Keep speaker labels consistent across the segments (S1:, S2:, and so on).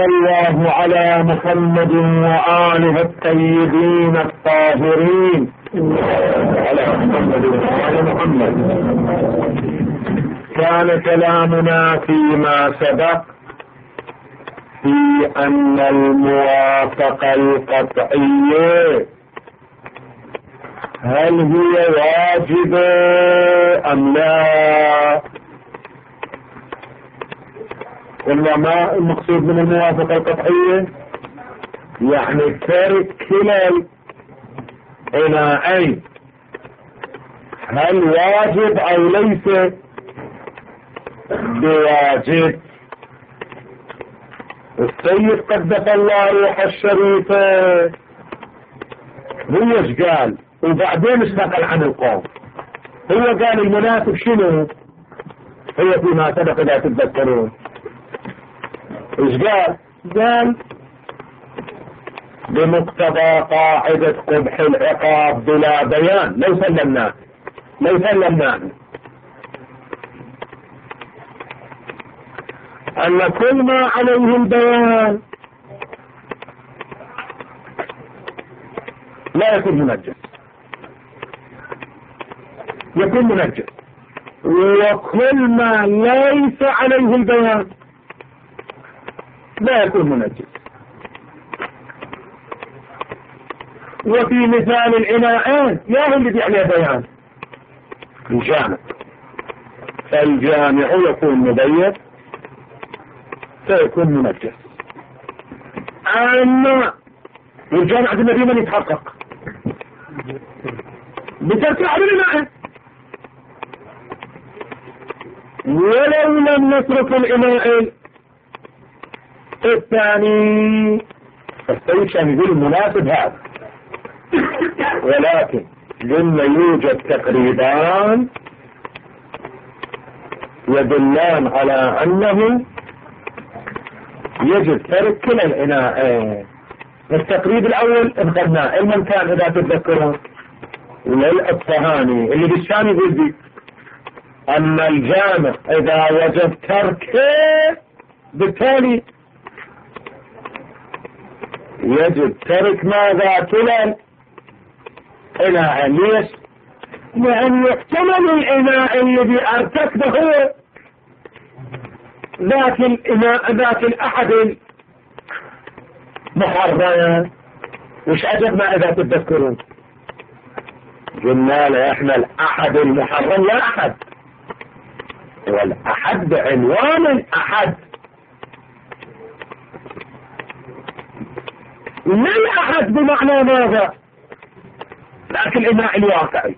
S1: وصلى الله على محمد وآله الطيبين الطاهرين على محمد وآل محمد. كان كلامنا فيما سبق في أن الموافقة القطعية هل هي واجبة أم لا؟ قلنا ما المقصود من الموافقة القطعية؟ يعني ترك كلا العناءين هل واجب أو ليس بواجب. السيد قدس الله روحه الشريفة هو ايش قال وبعدين اشتغل عن القوم. هو قال المناسب شنو؟ هي فيما سبق اذا تتذكرون ايش قال؟ قال بمقتضى قاعدة قبح العقاب بلا بيان لو سلمناه أن كل ما عليه البيان لا يكون منجس، يكون منجس، وكل ما ليس عليه البيان لا يكون منجس. وفي مثال العناءين يا هو الذي عليه بيان الجامع، فالجامع يكون مبين سيكون منجس. أما والجامع النبي من يتحقق بترك عمل العناء، ولو لم نترك العناء الثاني فالسيد كان يقول المناسب هذا، ولكن لما يوجد تقريبان يدلان على أنه يجب ترك كلا العناءين. التقريب الأول انقلناه علما كان إذا تتذكرون للأصفهاني اللي بالشام يقول بي أن الجامع إذا وجد تركه بالتالي يجب ترك ماذا كلا العناء. ليش؟ لأن يحتمل العناء الذي ارتكبه هو ذاك الأحد محرم. وش عجبنا إذا تتذكرون قلنا له احنا الأحد المحرم لا أحد، والأحد بعنوان الأحد لا الأحد بمعنى ماذا؟ لكن الإناء الواقعي.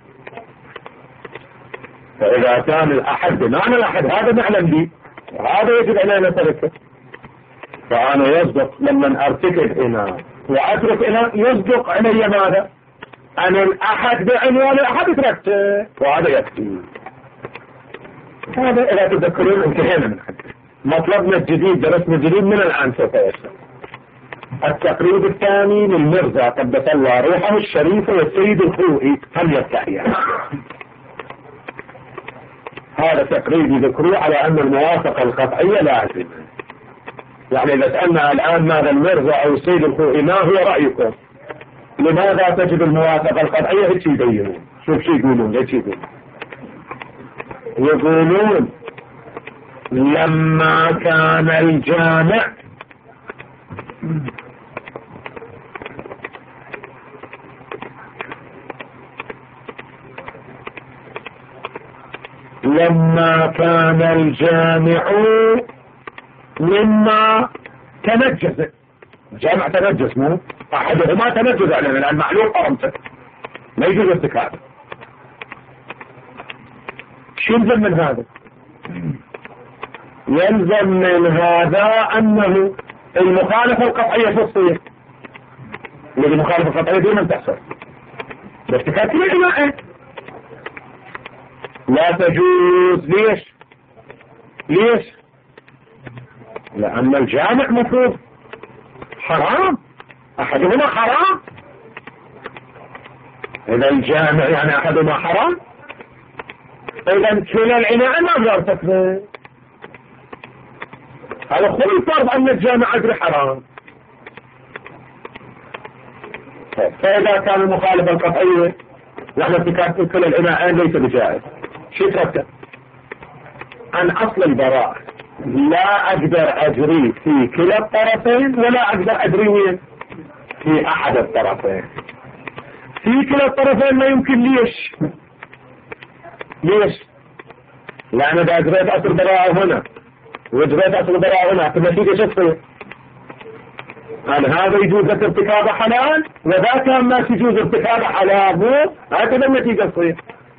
S1: فإذا كان الأحد بمعنى الأحد هذا نعلم به وهذا يجب علينا تركه. فأنا يصدق لما أرتكب إناء وأترك إناء يصدق علي ماذا؟ أنا الأحد بعنوان الأحد تركته وهذا يكفي. هذا إذا تذكرون انتهينا من حد مطلبنا الجديد، درسنا الجديد من الآن سوف يصل. التقريب الثاني للمرزا قدس الله روحه الشريفة والسيد الخوئي هم يستحيان. هذا تقريب يذكروه على أن الموافقة القطعية لازمة. يعني إذا سألنا الآن ماذا المرزا أو السيد الخوئي ما هو رأيكم؟ لماذا تجب الموافقة القطعية؟ هيك يبينون. شوف شو يقولون، هيك يقولون لما كان الجامع مما تنجز الجامع تنجس مو أحدهما تنجز علينا لأن معلوم حرمته ما يجوز ارتكابه. شو يلزم من هذا؟ يلزم من هذا أنه المخالفة القطعية في الصيغ المخالفة القطعية دون تحصل بارتكاب كل العناء لا تجوز. ليش؟ لأن الجامع مفروض حرام، أحدهما حرام. إذا الجامع يعني أحدهما حرام، إذا كلا العناء ما ارتكبه. هذا خذ الفرض أن الجامع أجري حرام. فإذا كان المخالفة القطعية نحن ارتكاب كل العناءين ليس بجائز. شو ترتب عن أصل البراءة؟ لا أقدر أجري في كلا الطرفين ولا أقدر أجري وين في أحد الطرفين. في كلا الطرفين ما يمكن. ليش؟ لأن إذا أجريت أصل البراءة هنا وأجريت أصل البراءة هنا في النتيجة شو تصير؟ هل هذا يجوز ارتكاب حلال وذاك ما يجوز ارتكاب حلال؟ مو هكذا النتيجة تصير.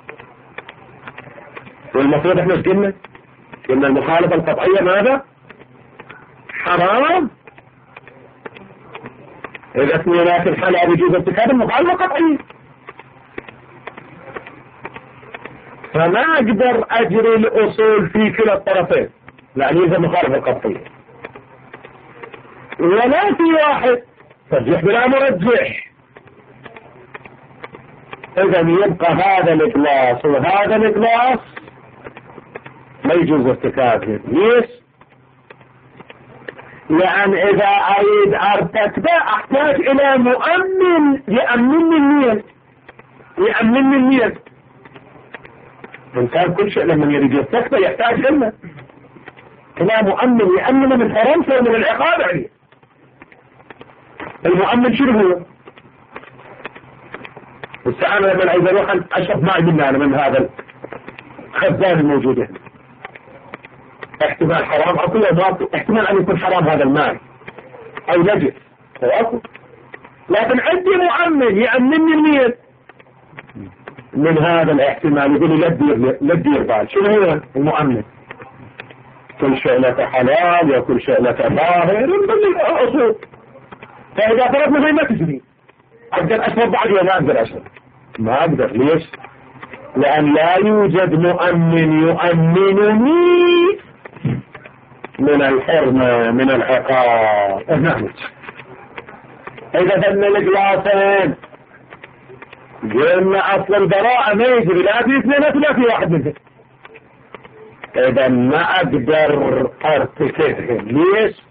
S1: والمفروض احنا ايش قلنا؟ قلنا المخالفة القطعية ماذا؟ حرام. إذا اثنينات الحلال يجوز ارتكاب المخالفة القطعية، فما أقدر أجري الأصول في كلا الطرفين لأن يلزم المخالفة القطعية، ولا في واحد ترجح بلا مرجح. إذا يبقى هذا الإقلاص وهذا الإقلاص ما يجوز ارتكابه. ليش؟ لأن إذا أريد أرتكبه أحتاج إلى مؤمن يأمنني النية. إنسان كل شيء لما يريد يرتكبه يحتاج إلى مؤمن يأمن من الحرام ومن العقاب عليه. المؤمن شنو هو؟ والسعادة لما عايز اروح اشرب معي من هذا الخزان الموجود هنا. احتمال حرام اكو وما احتمال ان يكون حرام هذا المال او نجس او اكو، لكن عندي مؤمن يأمنني النية من هذا الاحتمال. يقول لي لا تدير بال. شنو هو المؤمن؟ كل شيء لك حلال وكل شيء لك ظاهر من الاصول. فإذا فرضنا زي ما تجري أقدر أشرب بعد ولا ما أقدر أشرب؟ ما أقدر. ليش؟ لأن لا يوجد مؤمن يؤمنني من الحرمة من العقاب. إذا ذن الإقلاصين قلنا أصل البراءة ما يجري لا في اثنين ولا في واحد منهم. إذا ما أقدر أرتكبهم. ليش؟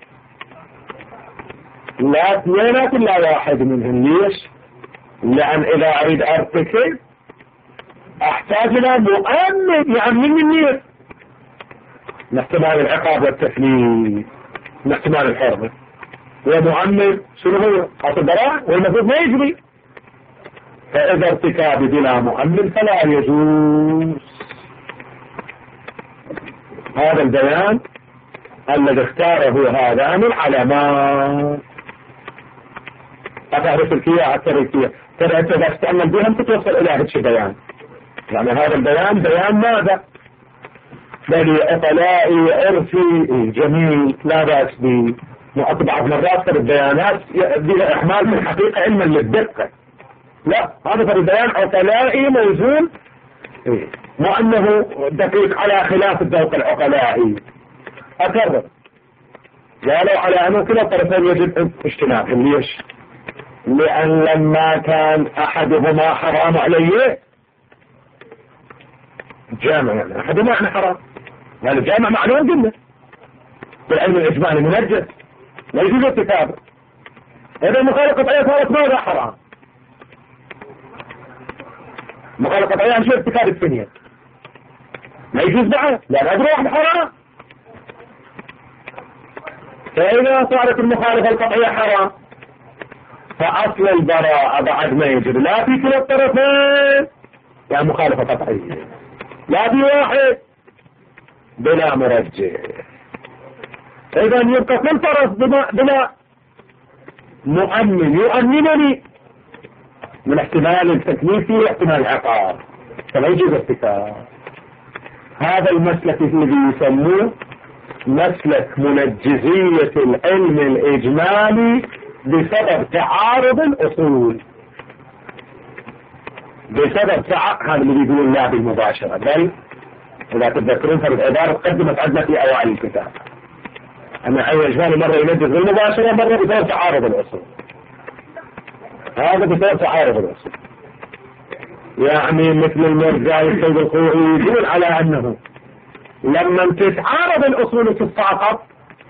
S1: لا اثنين ولا واحد منهم. ليش؟ لأن إذا أريد أرتكب أحتاج إلى مؤمن يأمنني النية من احتمال العقاب والتكليف من احتمال الحرمة. ومؤمن شنو هو؟ أصل البراءة والمفروض ما يجري. فإذا ارتكابي بلا مؤمن فلا يجوز. هذا البيان الذي اختاره هذان العلماء. أتعرف الكياء التركية ترى أنت إذا تتأمل بهم تتوصل إلى هذا البيان. يعني هذا البيان بيان ماذا؟ بل عقلائي عرفي جميل لا بأس به. بعض مرات في البيانات بها إحمال في الحقيقة علما للدقة. لا، هذا في البيان عقلائي موزون مو أنه دقيق على خلاف الذوق العقلائي. أكرر قالوا على أنه كلا الطرفين يجب اجتنابهم. ليش؟ لأن لما كان أحدهما حرام عليه جامع، يعني أحدهما احنا حرام، يعني الجامع معلوم قلنا بالعلم الإجمالي منجس لا يجوز ارتكابه. إذا المخالفة قطعية صارت ماذا؟ حرام. مخالفة قطعية عن شيء ارتكاب الثانية ما يجوز معه لأن أجر واحد حرام. فإذا صارت المخالفة القطعية حرام فأصل البراءة بعد ما يجري لا في كلا الطرفين يعني مخالفة قطعية، لا في واحد بلا مرجح. إذا يبقى كل طرف بلا مؤمن يؤمنني من احتمال التكليف واحتمال العقاب فلا يجوز ارتكاب. هذا المسلك الذي يسموه مسلك منجزية العلم الإجمالي بسبب تعارض الأصول. بسبب هذا اللي يقولون لا بالمباشرة، بل إذا تتذكرون فالعبارة قدمت عندنا في أوائل الكتاب أن العلم الإجمالي مرة ينجز بالمباشرة مرة بسبب تعارض الأصول. هذا بسبب تعارض الأصول. يعني مثل المرجعي السيد الخوئي يقول على أنه لما تتعارض الأصول وتتساقط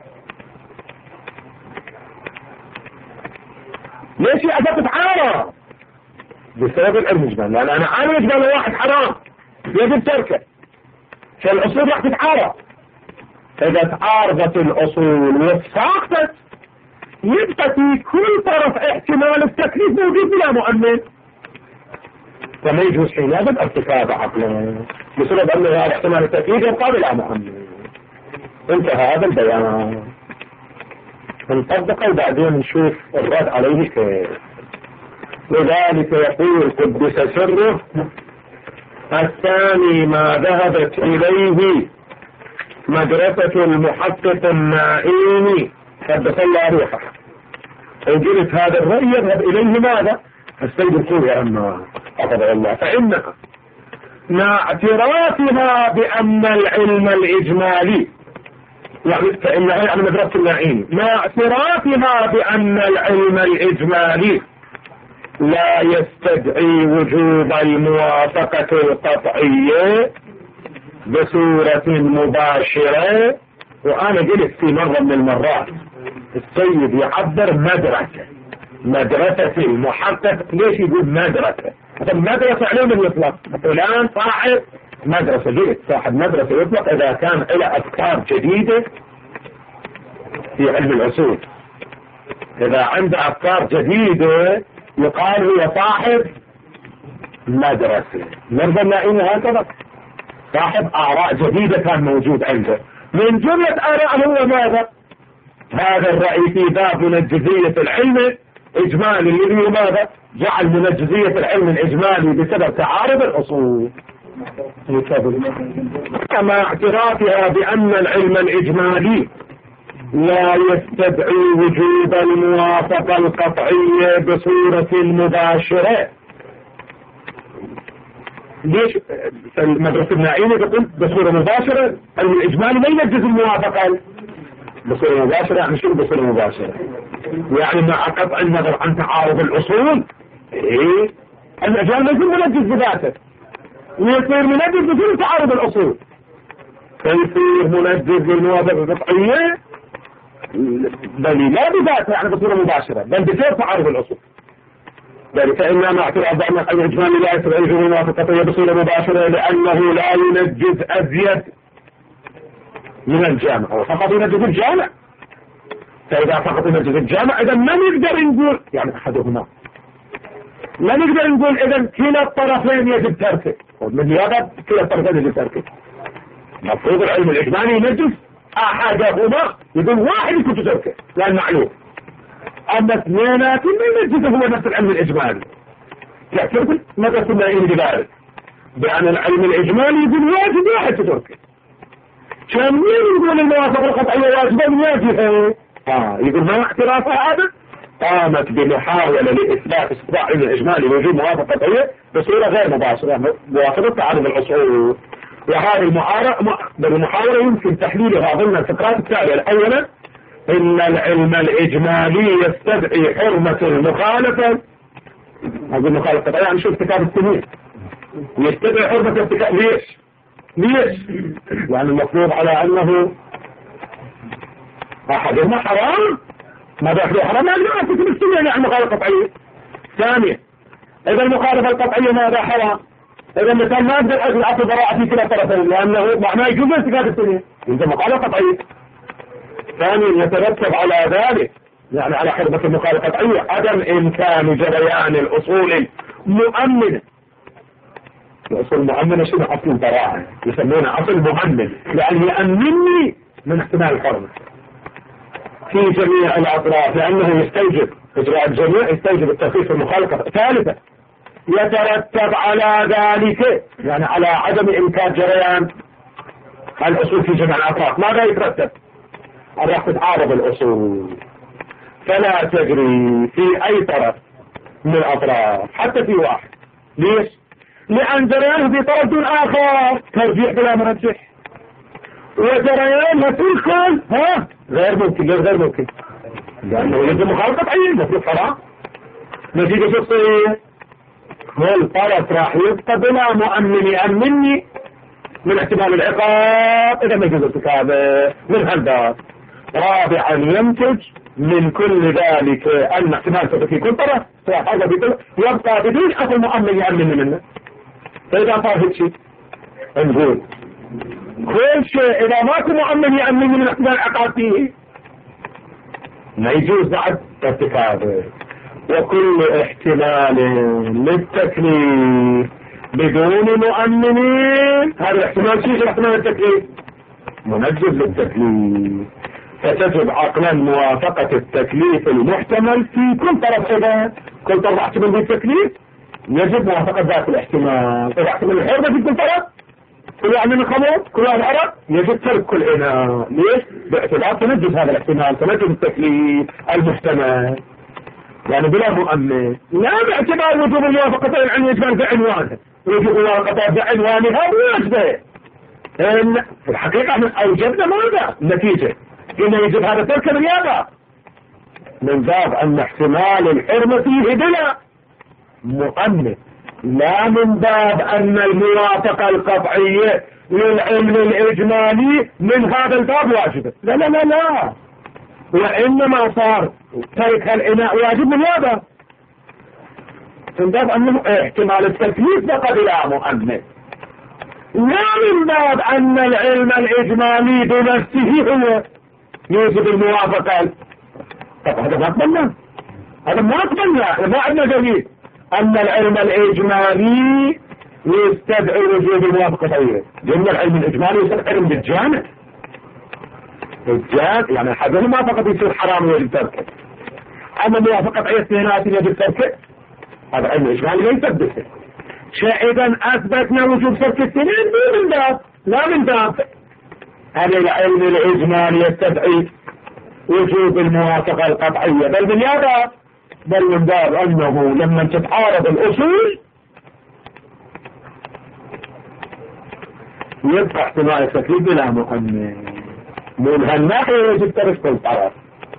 S1: ليش يأتي تتعارض؟ بسبب العلم الإجمالي، لأن أنا عارف إجمالي واحد حرام يجب تركه، فالأصول راح تتعارض. إذا تعارضت الأصول وساقطت يبقى في كل طرف احتمال التكليف موجود بلا مؤمن، فما يجوز حينئذ ارتكاب عقله بسبب أن هذا احتمال التكليف يبقى بلا مؤمن. انتهى هذا البيان، نطبقه وبعدين نشوف الرد عليه كيف. لذلك يقول قدس سره: الثاني ما ذهبت إليه مدرسة المحقق النائين قدس الله روحه. وجلت هذا الرأي يذهب إليه ماذا؟ السيد الخوي يا أما حفظ الله، فإنها مع اعترافها بأن العلم الإجمالي، فإنها يعني مدرسة النائين، مع اعترافها بأن العلم الإجمالي لا يستدعي وجوب الموافقة القطعية بصورة مباشرة. وأنا قلت في مرة من المرات السيد يعبر مدرسة المحقق. ليش يقول مدرسة؟ مدرسة علم يطلق فلان صاحب مدرسة. قلت صاحب مدرسة يطلق إذا كان له أفكار جديدة في علم الأصول، إذا عنده أفكار جديدة يقال هو صاحب مدرسة. نرضى النائين هكذا، صاحب آراء جديدة كان موجود عنده. من جملة آراء هو ماذا؟ هذا الرأي في باب منجزية العلم إجمالي الذي ماذا؟ جعل منجزية العلم الإجمالي بسبب تعارض الأصول. مع اعترافها بأن العلم الإجمالي لا يستدعي وجوب الموافقة القطعية بصورة مباشرة. ليش المدرسة النائية يقول بصورة مباشرة؟ الإجمالي ما ينجز الموافقة بصورة مباشرة. يعني شو بصورة مباشرة؟ يعني مع قطع النظر عن تعارض الأصول إيه؟ الإجمالي ما يكون منجز بذاته، ويصير منجز بصورة تعارض الأصول، فيصير منجز للموافقة القطعية بل لا بذاته يعني بصورة مباشرة، بل بصورة تعارض الأصول. ذلك إنما اعتراض أن الإجمالي لا يستدعي وجوب الموافقة القطعية بصورة مباشرة لأنه لا ينجز أزيد من الجامع، أو فقط ينجز الجامع. فإذا فقط ينجز الجامع إذا ما نقدر نقول يعني أحدهما، ما نقدر نقول إذا كلا الطرفين يجب تركه. من هذا كلا الطرفين يجب تركه. مفروض العلم الإجمالي ينجز أحدهما، يقول واحد يكون تركه لأن معلوم، أما اثنينات ما ينجزه هو نفس العلم الإجمالي. يعتبر مدرسة النائين بذلك بأن العلم الإجمالي يقول واحد تتركه. كم يقول الموافقة القطعية واجبا واجبة، يقول ما اعتراف هذا قامت بمحاولة لإثبات استطاع العلم الإجمالي وجود موافقة قطعية بصورة غير مباشرة موافقة تعارض الأصول. وهذه المحاولة يمكن تحليلها ضمن الفقرات التالية. أولا إن العلم الإجمالي يستدعي حرمة المخالفة. هذه المخالفة قطعية يعني شو ارتكاب السنين، يستدعي حرمة ارتكاب. ليش؟ يعني المفروض على أنه أحدهما حرام، ما داخل حرام ما يعرف في السنين يعني مخالفة قطعية. ثانيا إذا المخالفة القطعية ماذا حرام؟ إذا مثلا ما أقدر أجل براءة في كلا طرفين لأنه معناه يجوز ارتكاب السنين، إذا مخالفة قطعية. ثانيا يترتب على ذلك يعني على حرمة المخالفة القطعية عدم إمكان جريان الأصول المؤمنة. الأصول المؤمنة شنو؟ أصل البراءة، يسمونه أصل مؤمن لأن يأمنني من احتمال الحرمة في جميع الأطراف، لأنه يستوجب إجراء الجميع يستوجب التخفيف المخالفة. ثالثا يترتب على ذلك يعني على عدم إمكان جريان الأصول في جميع الأطراف. ماذا يترتب؟ راح تتعارض الأصول، فلا تجري في أي طرف من الأطراف حتى في واحد. ليش؟ لأن جريانه في طرف دون آخر ترجيح بلا مرجح، وجريانها في الكل غير ممكن. غير ممكن لأنه يجب مخالفة قطعية، المفروض حرام. نتيجة شو تصير؟ كل طرف راح يبقى بلا مؤمن يأمنني من احتمال العقاب إذا ما يجوز ارتكابه من هالباب. رابعا ينتج من كل ذلك أن احتمال ثبت في كل طرف يبقى بدون أصل مؤمن يأمن منه. فإذا صار هيك شيء نقول كل شيء إذا ماكو مؤمن يأمن من احتمال عقاب فيه ما يجوز بعد ارتكابه. وكل احتمال للتكليف بدون مؤمنين هذا الاحتمال شيء احتمال التكليف منجز للتكليف. فتجب عقلا موافقة التكليف المحتمل في كل طرف. إذا كل طرف احتمال بالتكليف يجب موافقة ذات الاحتمال. إذا احتمال الحرمة في كل طرف كل واحد من الخمر كل واحد عرب يجب ترك كل إناء. ليش؟ باعتبار تنجز هذا الاحتمال تنجز التكليف المحتمل يعني بلا مؤمن. لا باعتبار وجوب الموافقة عن الإجمال بعنوانه وجوب الموافقة بعنوانها بوجبه. في الحقيقة من أوجبنا ماذا؟ النتيجة إنه يجب هذا ترك الرياضة من باب أن احتمال الحرمة فيه بلا مؤمن، لا من باب أن الموافقة القطعية للعلم الإجمالي من هذا الباب واجبة. لا لا لا لا، وإنما صار ترك الإناء واجب من هذا من باب أنه احتمال التكليف بقى بلا مؤمن، لا من باب أن العلم الإجمالي بنفسه هو يوجب الموافقة. طب هذا ما أقبلنا، هذا ما أقبلنا، ما عندنا دليل أن العلم الإجمالي يستدعي وجوب الموافقة طويلة. جمع العلم الإجمالي يستدعي علم بالجامع يعني حاجة الموافقة يصير حرام ويجب تركه، أما موافقة أي اثنينات يجب تركه هذا علم الإجمالي لا يثبته. إذا أثبتنا وجوب ترك السنين من باب لا من باب هذا العلم الإجمالي يستدعي وجوب الموافقة القطعية، بل من هذا بل من باب أنه لما تتعارض الأصول يبقى احتمال التكليف بلا مؤمن. من هالناحية يجب ترك كل طرف.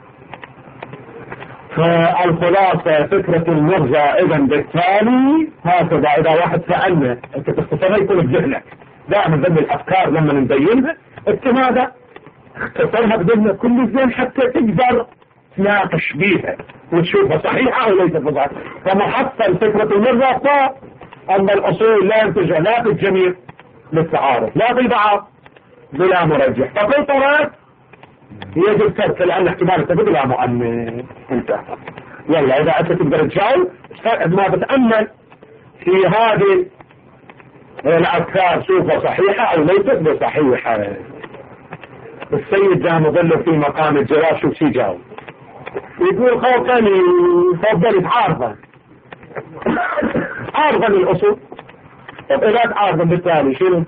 S1: فالخلاصة فكرة المرجع إذا بالتالي هكذا إذا واحد سألنا أنت تختصرها يكون بذهنك دائما ذنب الأفكار لما نبينها أنت ماذا اختصرها بذهنك كل زين حتى تقدر تناقش بيها وتشوفها صحيحة أو ليست صحيحة. فمحصل فكرة المرجع أن الأصول لا ينتج لا في الجميع للتعارض لا في البعض بلا مرجح. فكل طرف يجب ترك لأن احتمال التفضل لا مؤمن. انتهى. يلا إذا أنت تقدر تجاوب ما بتأمل في هذه الأفكار شوفها صحيحة أو ليست بصحيحة. السيد جاء مظل في مقام الجواب شوف شي جاوب يقول خوفني فضل تعارضا عارضا الأصول. طب إذا تعارضا بالتالي شنو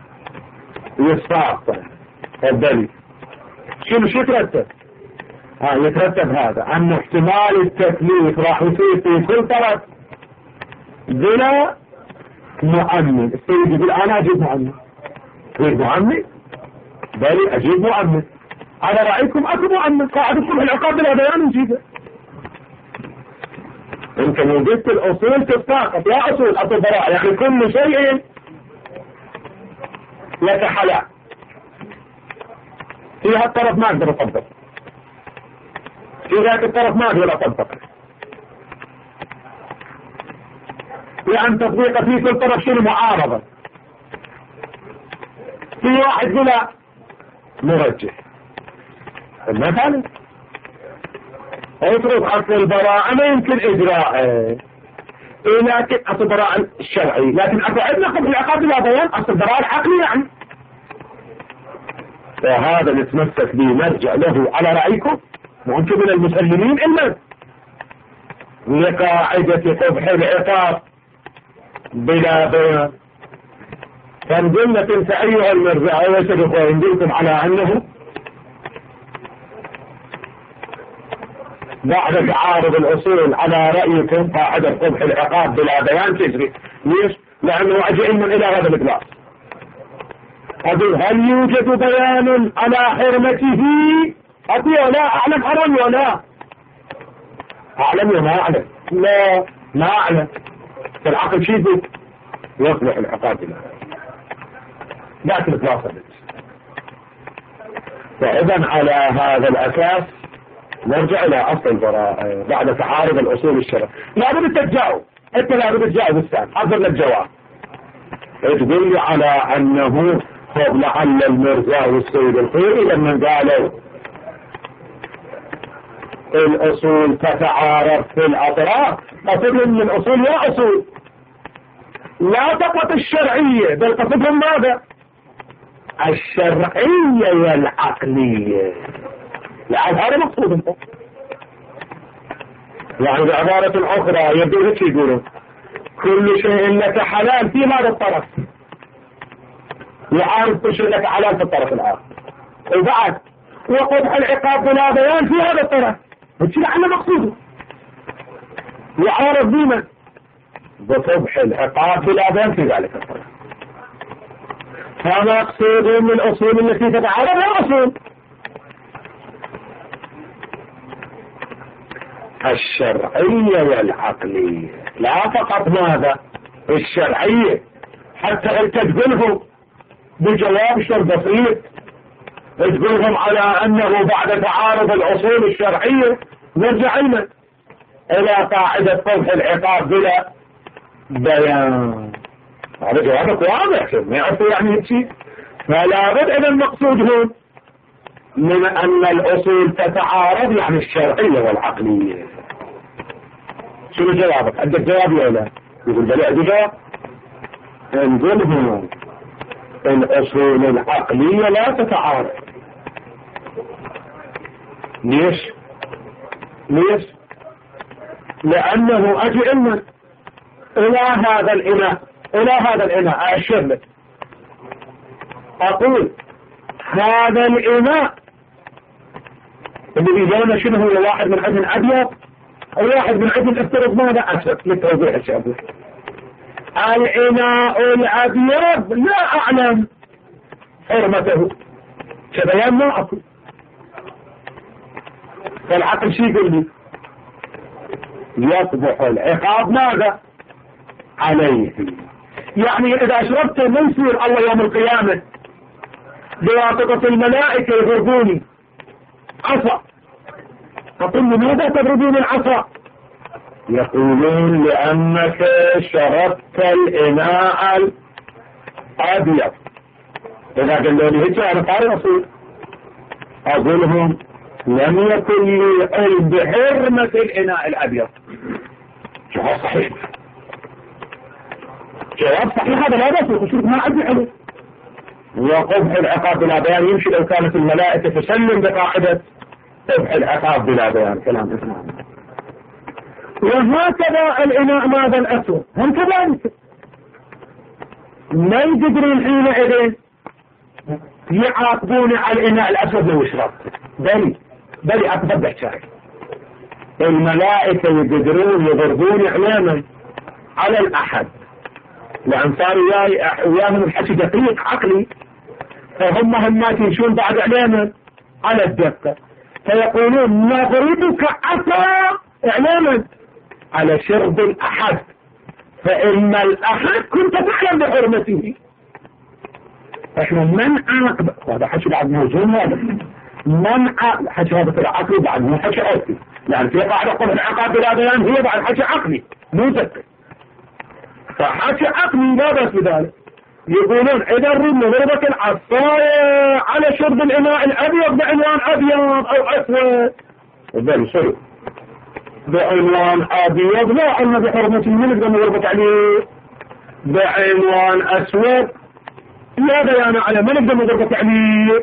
S1: يصفاق فضلي شنو يترتب؟ يترتب هذا أن احتمال التكليف راح يصير في كل طرف بلا مؤمن. السيد يقول أنا أجيب مؤمن تريد مؤمن؟ بلي أجيب مؤمن. على رأيكم أكو مؤمن قاعدكم العقاب بلا بيان نجيبه. انت وجدت الأصول تتساقط يا أصول البراءة يعني كل شيء يتحلى في هالطرف ما أقدر أطبق في ذاك الطرف ما أقدر أطبق لأن تطبيق في كل طرف شنو معارضة. في واحد بلا مرجح مثلا اترك أصل البراءة ما يمكن إجراءه لكن أصل البراءة الشرعي لكن أصل عندنا قبل العقاب لا بيان أصل البراءة العقلي يعني. فهذا نتمسك به نرجع له على رأيكم وأنتم من المسلمين إلا لقاعدة قبح العقاب بلا بيان. فنقلنا انت أيها المرجع ويسدق ويندلكم على أنه بعد تعارض الأصول على رأيكم قاعدة قبح العقاب بلا بيان تجري. ليش؟ لأنه أجي علم إلى هذا الإطلاق. أقول هل يوجد بيان على حرمته؟ أقول لا أعلم حرم ولا أعلم وما أعلم لا ما أعلم. فالعقل شيء يصلح العقاب بلا لكن إطلاقا. فإذا على هذا الأساس نرجع إلى أصل البراءة بعد تعارض الأصول الشرعية. لابد تجاوب، أنت لابد تجاوب أستاذ، حضر لك جواب تقول لي على أنه خذ لعل المرزا والسيد الخيري لما قالوا الأصول تتعارض في الأطراف، قصدهم من أصول يا أصول لا فقط الشرعية بل قصدهم ماذا؟ الشرعية والعقلية. لعل هذا مقصودهم. يعني بعبارة أخرى يبدو هيك يقولون كل شيء لك حلال في هذا الطرف يعارض كل شيء لك حلال في الطرف الآخر، وبعد وقبح العقاب بلا بيان في هذا الطرف. هيك لعل مقصوده يعارض بما بقبح العقاب بلا بيان في ذلك الطرف. هذا مقصود من الأصول التي تتعارض مع أصول الشرعية والعقلية. لا فقط ماذا الشرعية، حتى انت تقولهم بجواب شر بسيط تقولهم على انه بعد تعارض الاصول الشرعية نرجع الى قاعدة قبح العقاب بلا بيان. هذا جوابك واضح، ما يعرفوا يعني هيك. فلا بد ان المقصود هون من أن الأصول تتعارض يعني الشرعية والعقلية. شنو جوابك؟ عندك جواب ولا لا؟ يقول بلى عندي جواب. نقولهم الأصول العقلية لا تتعارض. ليش؟ لأنه أجي إلى هذا الإناء أشير لك أقول هذا الإناء اللي بيجانا شنو هو؟ واحد من عدن أبيض أو واحد من عدن افترض ماذا أسود للتوضيح الشعبي. الإناء الأبيض لا أعلم حرمته كبيان ما أقول. فالعقل شي يقول لي يصبح العقاب ماذا عليه. يعني إذا شربت ما يصير الله يوم القيامة بواسطة الملائكة يضربوني عصا. أقول لماذا تضربون العصا؟ يقولون لأنك شربت الإناء الأبيض. إذا قالوا لي هيك أنا قارئ أصول أقولهم لم يكن لي علم بحرمة الإناء الأبيض. جواب صحيح، جواب صحيح، هذا لا بأس وشوف ما عندي علم. وقبح العقاب بلا بيان يمشي لو كانت الملائكة تسلم بقاعدة قبح العقاب بلا بيان. كلام إسلام. وهكذا الإناء ماذا الأسود هم كذلك ما يقدرون حينئذ يعاقبون على الإناء الأسود لو شربت. بل أتبدأ شاي الملائكة يقدرون يضربون إعلاما على الأحد لأن صاروا وياهم الحكي دقيق عقلي، فهم همات يمشون بعد إعلاما على الدقة فيقولون نضربك عصا إعلاما على شرب الأحد، فإن الأحد كنت تعلم بحرمته. احنا من عاقب هذا حكي بعد موزون، هذا من عاقب حكي هذا في العقل بعد مو حكي عقلي، لأن في قاعدة قبح العقاب بلا بيان هي بعد حكي عقلي مو ذكي. فحكي عقلي لا بأس بذلك. يقولون إذا ردنا ضربة العصاية على شرب الإناء الأبيض بعنوان أبيض أو أسود بل صرف بعنوان أبيض لا علم بحرمته من نقدر نضربك عليه، بعنوان أسود لا بيان على من نقدر نضربك عليه،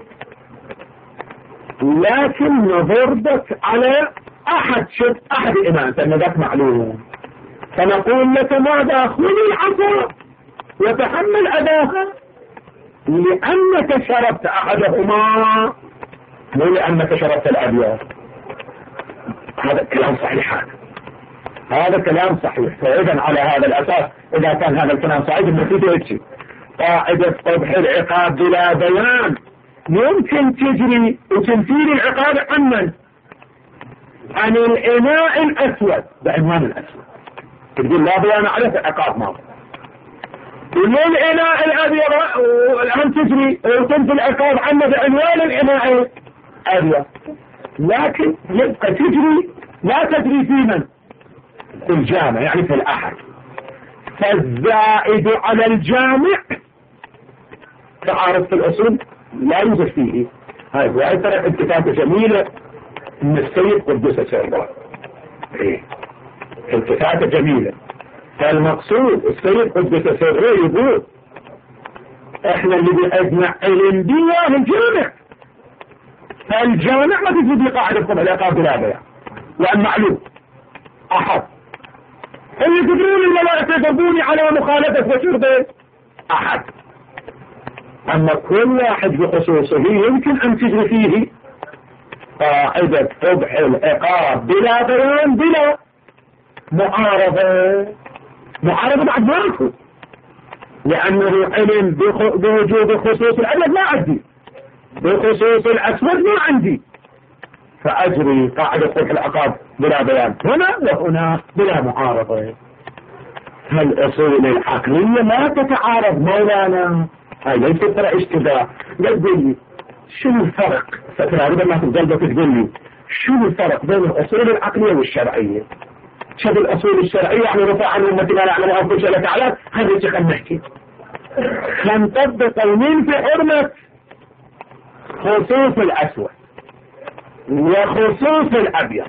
S1: لكن نضربك على أحد الإناء لأن ذاك معلوم. فنقول لك ماذا؟ خذ العصا وتحمل أذاها لأنك شربت أحدهما مو لأنك شربت الأبيض. هذا كلام صحيح، هذا كلام صحيح. فإذا على هذا الأساس إذا كان هذا الكلام صحيح النتيجة هيك قاعدة قبح العقاب بلا بيان يمكن تجري وتنفيذ العقاب عن الإناء الأسود بعنوان الأسود. تقول لا بيان عليه العقاب ماضي للإناء الأبيض والآن تجري وتنفي العقاب عنه بعنوان الإناء الأبيض. لكن يبقى تجري لا تجري في من؟ في الجامع، يعني في الأحد. فالزائد على الجامع تعارف في الأصول لا يوجد فيه. هاي وهي ترى الكتابة جميلة من السيد قدس سره. الكتابة جميلة. فالمقصود السيد قدس سره يقول احنا اللي بيأجمع الانبياء الجامع. فالجامع ما تجد لقاعدة العقاب بلا بيع، لأن معلوم أحد اللي تدرون الملائكة يضربوني على مخالفة وشربه أحد. أما كل واحد بخصوصه يمكن أن تجري فيه قاعدة قبح العقاب بلا بيان بلا معارضة. معارضة بعد ماكو، لأنه علم بوجود خصوص الأبيض ما عندي، بخصوص الأسود ما عندي، فأجري قاعدة قبح العقاب بلا بيان هنا وهنا بلا معارضة. هالأصول العقلية لا تتعارض مولانا، هاي ليست ترى اشتباه. لا تقول لي شنو الفرق، فترى ما تقدر تقول لي شنو الفرق بين الأصول العقلية والشرعية. شوف الأصول الشرعية يعني رفع عن أمتي ما نعلم أو جل تعالى، هذا الشيء خلينا نحكي. نطبق من في حرمة خصوص الأسود وخصوص الأبيض.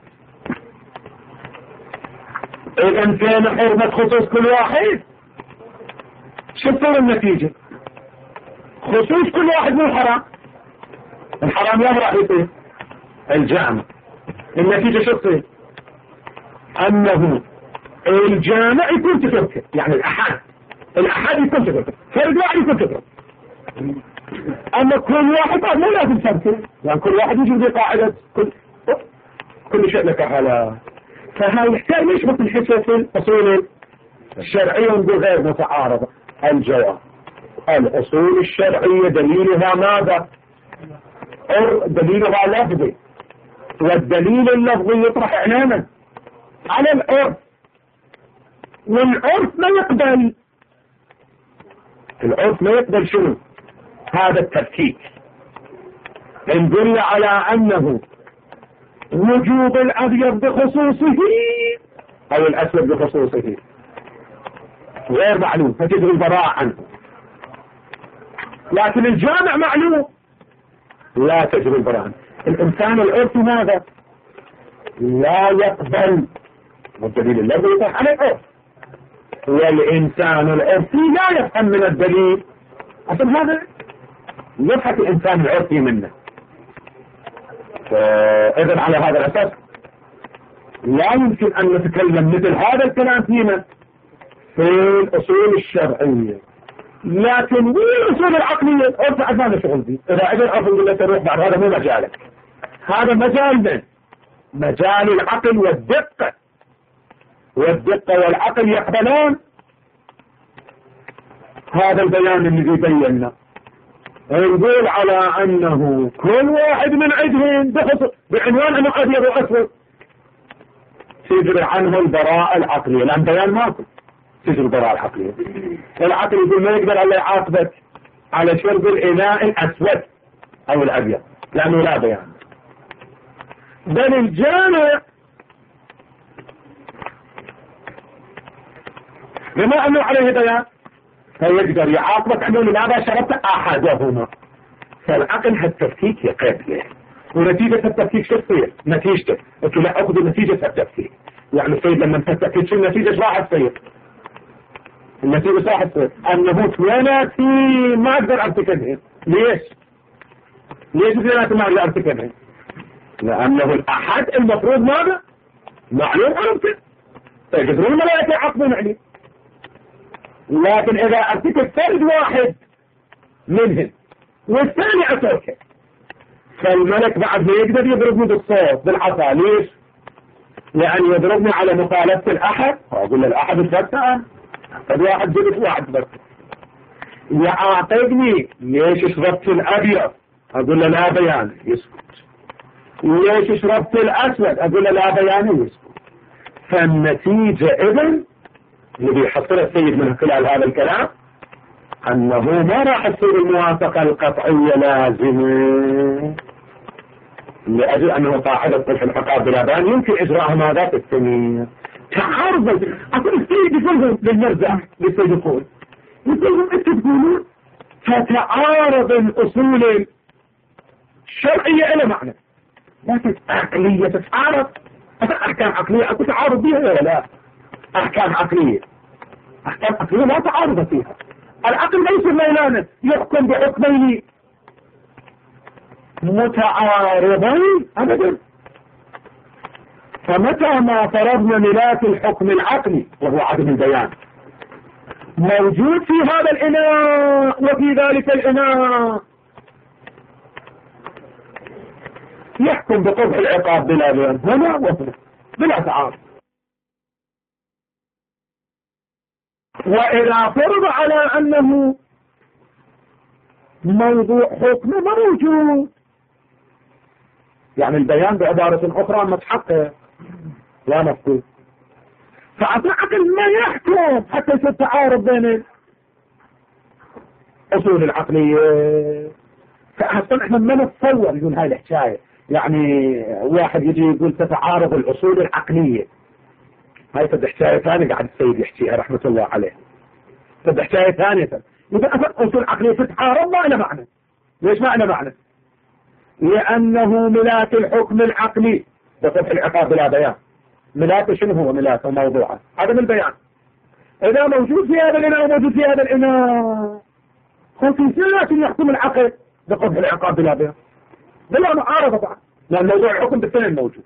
S1: إذا كان حرمة خصوص كل واحد شوفوا النتيجة. خصوص كل واحد من الحرام، الحرام لا راح يصير الجامع. النتيجة شو تصير؟ أنه الجامع يكون تفكر، يعني الأحد يكون تفكر، فرد واحد يكون تفكر. أما كل واحد مو لازم تفكر، يعني كل واحد يجي بقاعدة كل شيء لك حالة. فهذا يحتاج ليش بس نحسه في الأصول الشرعية ونقول غير متعارضة. الجواب الأصول الشرعية دليلها ماذا؟ دليلها لفظي، والدليل اللفظي يطرح إعلانا على العرف، والعرف ما يقبل. العرف ما يقبل شنو؟ هذا التفكيك. نقول على أنه وجوب الأبيض بخصوصه أو الأسود بخصوصه غير معلوم، فتجري البراءة عنه. لكن الجامع معلوم لا تجري البراءة عنه. الإنسان العرفي ماذا؟ لا يقبل، والدليل الذي يطرح على العرف، والإنسان العرفي لا يفهم من الدليل. عشان هذا يضحك الإنسان العرفي منه. إذن على هذا الأساس لا يمكن أن نتكلم مثل هذا الكلام فينا في الأصول الشرعية. لكن والأصول العقلية أرفع أزمان شغل دي. إذا أجل أفضل الله تروح بعد، هذا مو مجالك، هذا مجال من مجال العقل والدقة. والدقة والعقل يقبلان هذا البيان اللي يبيننا. نقول على أنه كل واحد من عندهم بعنوان أنه أبيض وأسود تجري عنه البراءة العقلية، لأن بيان ماكو، تجري البراءة العقلية. العقل يقول ما يقدر الله يعاقبك على شرب الإناء الأسود أو الأبيض لأنه لا بيان. بل الجامع بما أنه عليه بيان فيقدر يعاقبك أنه لماذا شربت أحدهما. فالعقل هالتفكيك يقبله، ونتيجة التفكيك شو تصير؟ نتيجته انتوا لا أخذوا نتيجة التفكيك. يعني السيد لما تفكيك شو النتيجة؟ ايش راح تصير؟ النتيجة راح تصير أنه اثنيناتي ما أقدر أرتكبهن. ليش اثنيناتي ما أقدر أرتكبهن؟ لأنه الأحد المفروض ماذا؟ معلوم عرفته، فيقدرون الملائكة يعاقبون عليه. لكن إذا أرتكب فرد واحد منهم والثاني أتركه، فالملك بعد ما يقدر يضربني بالصوت بالعصا. ليش؟ لأن يضربني على مخالفة الأحد. أقول للأحد الفتان قد واحد جبت واحد بس. يعاقبني ليش شربت الأبيض؟ أقول له لا بيان، يسكت. ليش شربت الأسود؟ أقول له لا بيان، يسكت. فالنتيجة إذن اللي بيحصلها السيد من خلال هذا الكلام أنه ما راح تصير الموافقة القطعية لازمة. لأجل أنه قاعدة قلح العقاب بلا بيان يمكن إجراءها ماذا في السمير. تعارض أقول السيد يقولهم للمرزع للسيد يقول لهم أنت تقولون تتعارض الأصول الشرعية إلى معنى لكن عقلية تتعارض. أحكام عقلية أكو تعارض بها ولا لا؟ أحكام عقلية لا تعارض فيها. العقل ليس مولانا يحكم بحكمين متعارضين أبدا. فمتى ما فرضنا ملاك الحكم العقلي وهو عدم البيان موجود في هذا الإناء وفي ذلك الإناء يحكم بقبح العقاب بلا بيان هنا وهنا بلا تعارض. وإذا فرض على أنه موضوع حكم موجود يعني البيان بعبارة أخرى متحقق لا مفقود فالعقل ما يحكم حتى يصير تعارض بين الأصول العقلية. فأصلا احنا ما نتصور يقول هاي الحكاية يعني واحد يجي يقول تتعارض الأصول العقلية. هاي فد حكاية ثانية قاعد السيد يحكيها رحمة الله عليه. فد حكاية ثانية يقول أصول عقلية تتعارض ما إلى معنى. ليش ما إلى معنى؟ لأنه ملاك الحكم العقلي بقبح العقاب بلا بيان. ملاك شنو هو ملاك موضوعه عدم البيان. إذا موجود في هذا الإناء وموجود في هذا الإناء خصوصيات يحكم العقل بقبح العقاب بلا بيان بلا معارضة بعد لأن موضوع الحكم بالسنة موجود.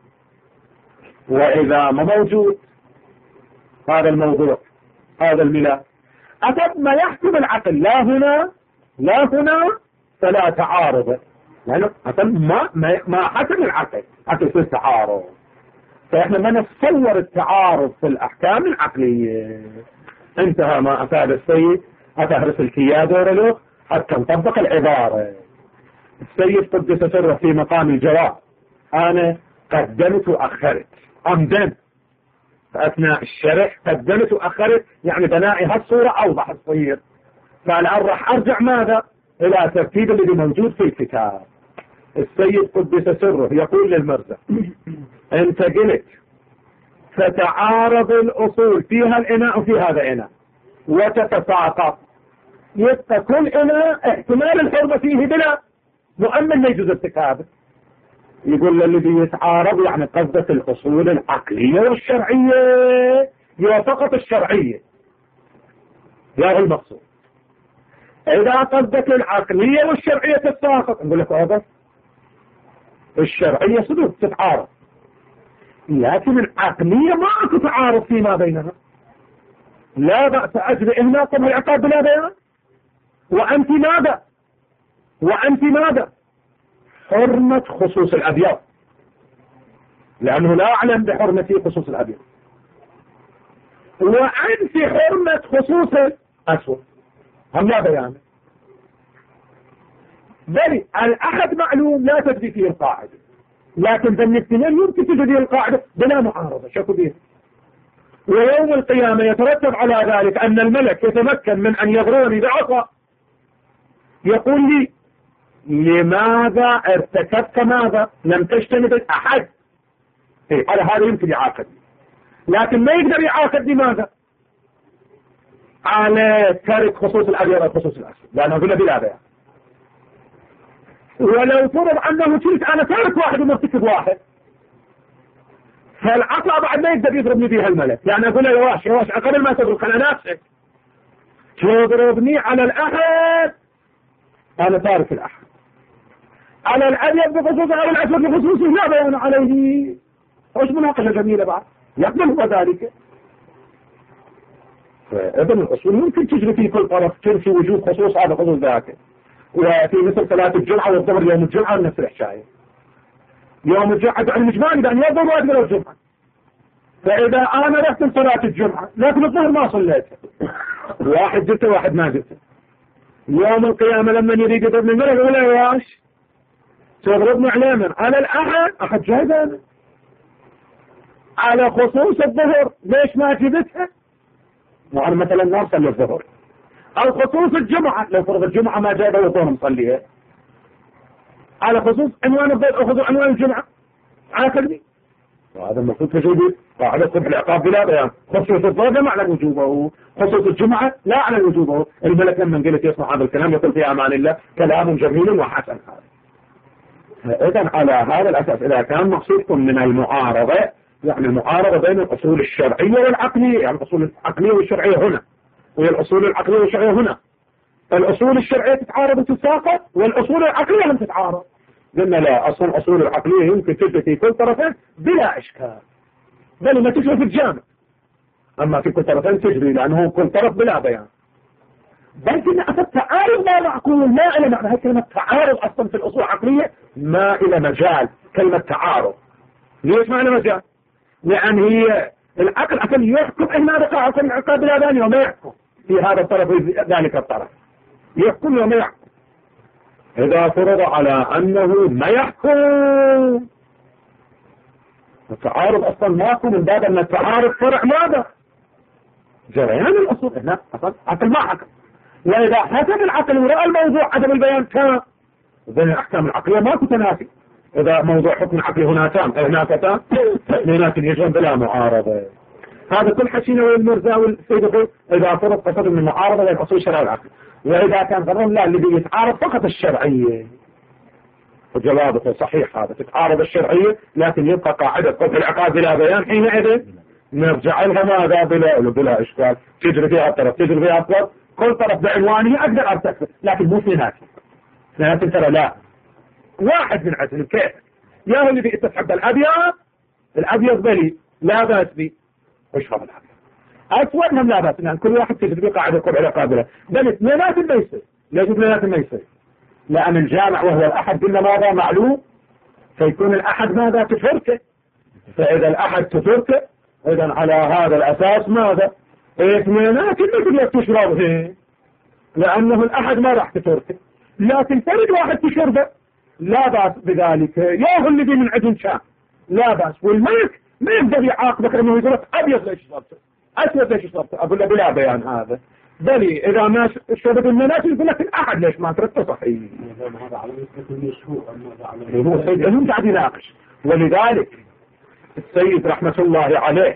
S1: وإذا ما موجود هذا الموضوع هذا الملاك أتب ما يحكم العقل لا هنا فلا تعارض لأنه ما حكم العقل حتى يصير تعارض. فإحنا ما نتصور التعارض في الأحكام العقلية. انتهى ما أفاد السيد أتهرس الكيادة له حتى نطبق العبارة. السيد قدس سره في مقام الجواب أنا قدمت وأخرت عمدا فأثناء الشرح قدمت وأخرت يعني بنائي هالصورة أوضح تصير. فالآن راح أرجع ماذا إلى ترتيب الذي موجود في الكتاب. السيد قدس سره يقول للمرزا انت قلت فتعارض الأصول فيها الإناء وفي هذا الإناء وتتساقط يبقى كل إناء احتمال الحرمة فيه بلا مؤمن ما يجوز ارتكابه. يقول الذي يتعارض يعني قصدة الأصول العقلية والشرعية هي فقط الشرعية يا المقصود. إذا قصدت العقلية والشرعية تتساقط نقول لك هذا الشرعية صدق تتعارض لكن العقلية ما أكو تعارض فيما بينها. لا بأس أجري هنا طبعا العقاب بلا بيان. وأنت ماذا حرمة خصوص الأبيض لأنه لا أعلم بحرمة خصوص الأبيض. وأنت حرمة خصوص الأسود هم لا بيان. بل الأحد معلوم لا تجري فيه القاعدة لكن ذن الاثنين يمكن تجري القاعدة بلا معارضة شكو بيه. ويوم القيامة يترتب على ذلك أن الملك يتمكن من أن يغروني بعصا يقول لي لماذا ارتكبت ماذا لم تجتنب الأحد. على هذا يمكن يعاقبني لكن ما يقدر يعاقبني ماذا على ترك خصوص الأبيض وخصوص الأسود لأنه قلنا بلا بيان. ولو فرض أنه كنت أنا تارك واحد ومرتكب واحد فالعصا بعد ما يقدر يضربني بيها الملك يعني أقول له يا واش قبل ما تضرب أنا نفسك تضربني على الأحد أنا تارك الأحد على الأبيض بخصوصه على الأسود بخصوصه لا بيان عليه. وش مناقشة جميلة بعد يقبل ذلك. فابن الأصول ممكن تجري في كل طرف في وجود خصوص هذا خصوص ذاك. وفي مثل صلاة الجمعة والظهر يوم الجمعة نفس الحكاية. يوم الجمعة عن المجمعني بأن يظهر واحد من الجمعة. فإذا أنا رحت لصلاة الجمعة لكن الظهر ما صليته واحد جبته واحد ما جبته يوم القيامة لما يريد يضربني الملك يقول له واش تضربني على من على الأحد أحد جاهد على خصوص الظهر ليش ما جبتها وأنا مثلا ما أصلي الظهر أو خصوص الجمعة لو فرض الجمعة ما جابه وظهر مصليها على خصوص عنوان الضيف أو خصوص عنوان الجمعة على كلمة، وهذا المفروض تجد قاعدة قبح العقاب بلا بيان. خصوص الضيف لا على وجوبه، خصوص الجمعة لا على وجوبه. الملك لما قلت يصنع هذا الكلام يقول في أمان الله كلام جميل وحسن. هذا إذا على هذا الأساس إذا كان مقصودكم من المعارضة يعني المعارضة بين الأصول الشرعية والعقلية، يعني الأصول العقلية والشرعية هنا وهي الأصول العقلية والشرعية هنا، الأصول الشرعية تتعارض وتتساقط والأصول العقلية لم تتعارض. قلنا لا، أصلا الأصول العقلية يمكن تجري في كل طرفين بلا إشكال، بل ما تجري في الجامع، أما في كل طرفين تجري لأنه كل طرف بلا بيان. بل كنا أصلا تعارض ما معقول ما إلى معنى. هذه كلمة تعارض أصلا في الأصول العقلية ما إلى مجال كلمة تعارض. ليش ما إلى مجال؟ لأن هي العقل أصلا يحكم هنا بقاعة العقاب بلا بيان وما يحكم في هذا الطرف ذلك الطرف، يحكم وما يحكم. إذا فرض على أنه ما يحكم التعارض أصلا ماكو، من باب أن التعارض فرع ماذا؟ جريان الأصول. هنا أصلا عقل ما حكم، وإذا حكم العقل ورأى الموضوع عدم البيان كان بين الأحكام العقلية ماكو تنافي. إذا موضوع حكم العقل هنا تام هناك تام لكن يجب بلا معارضة. هذا كل حكينا والمرزا والسيد يقول إذا فرض قصد من المعارضة بين أصول الشرع والعقل، وإذا كان قررنا لا اللي يتعارض فقط الشرعية. وجوابه صحيح، هذا تتعارض الشرعية لكن يبقى قاعدة قبح العقاب بلا بيان، حينئذ نرجع لها ماذا بلا إشكال، تجري فيها الطرف تجري فيها الطرف، كل طرف بعنوانه أقدر أرتكب، لكن مو اثنينات ترى لا، واحد من عدل كيف يا هو اللي بيستحب الأبيض بلي لا بأس بي واشرب الأبيض، أسود هم لا بأس، لأن كل واحد تجري قاعدة قبح العقاب بل اثنينات ما يصير. ليش اثنينات ما يصير؟ لأن الجامع وهو الأحد قلنا ماذا معلوم، فيكون الأحد ماذا تفركه، فإذا الأحد تفركه إذا على هذا الأساس ماذا اثنينات اللي تشربه، لأنه الأحد ما راح تفركه، لكن فرد واحد تشربه لا بأس بذلك، ياهو الذي من عدن شام لا بأس. والملك ما يقدر يعاقبك انه يقول لك ابيض ليش شربته اسود ليش شربته، اقول له بلا بيان هذا. بل اذا ما شرب الناس يقول لك الاحد ليش ما تركته صحيح.
S2: هذا على نسبة المشهور
S1: هو السيد هم قاعد يناقش. ولذلك السيد رحمة الله عليه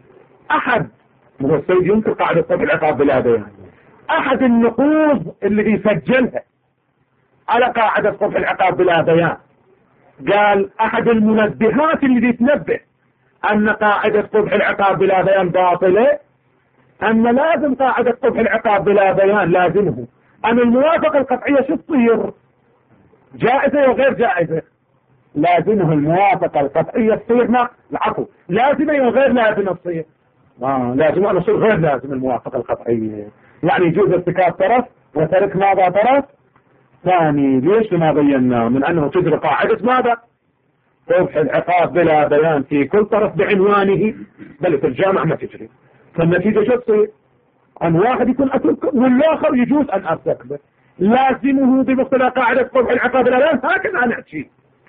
S1: احد هو السيد ينكر قاعدة طبع العقاب بلا بيان، احد النقوض اللي بيسجلها على قاعدة قبح العقاب بلا بيان قال احد المنبهات اللي بيتنبه ان قاعدة قبح العقاب بلا بيان باطلة، ان لازم قاعدة قبح العقاب بلا بيان لازمه ان الموافقة القطعية شو تصير جائزة وغير جائزة، لازمه الموافقة القطعية تصير مع العفو لازمة وغير لازمة تصير لازم أن يصير غير لازم الموافقة القطعية، يعني يجوز ارتكاب طرف وترك ماذا طرف ثاني. ليش ما بينا من أنه تجري قاعدة ماذا قبح العقاب بلا بيان في كل طرف بعنوانه، بل في الجامع ما تجري، فالنتيجة شو تصير أن واحد يكون أتركه والآخر يجوز أن أرتكبه، لازمه بمقتضى قاعدة قبح العقاب بلا بيان. هكذا نحكي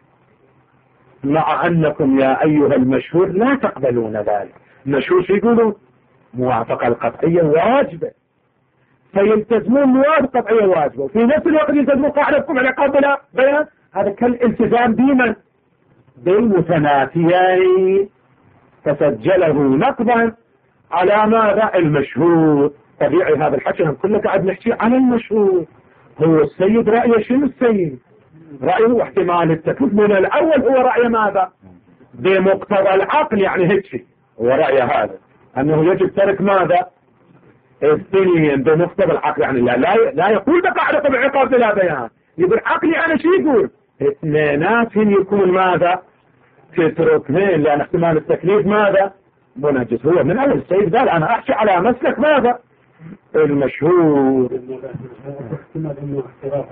S1: مع أنكم يا أيها المشهور لا تقبلون ذلك. المشهور شو يقولون موافقة القطعية واجبة، فيلتزمون موافقة قطعية واجبة وفي نفس الوقت يلتزمون قاعدة قبح العقاب بلا بيان. هذا كالالتزام بمن بالمتنافيين، فسجله نقضا على ماذا المشهور. طبيعي هذا الحكي هم كله قاعد نحكي على المشهور. هو السيد رأيه شنو السيد رأيه احتمال التكليف من الأول هو رأي ماذا بمقتضى العقل، يعني هيك هو رأي هذا أنه يجب ترك ماذا اثنين بمقتضى العقل، يعني لا يقول بقاعدة قبح العقاب بلا بيان، يقول عقلي أنا شو يقول اثنينات يكون ماذا تتركهن لأن احتمال التكليف ماذا منجز. هو من أول السيد قال أنا أحكي على مسلك ماذا المشهور.
S2: احتمال انه احتراف